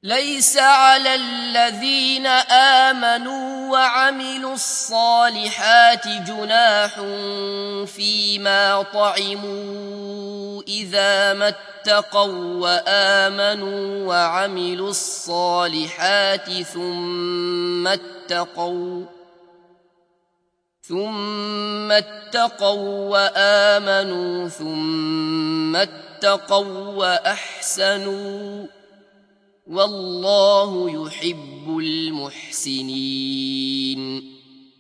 ليس على الذين آمنوا وعملوا الصالحات جناح فيما طعموا إذا ما اتقوا وآمنوا وعملوا الصالحات ثم اتقوا وآمنوا ثم اتقوا وأحسنوا والله يحب المحسنين.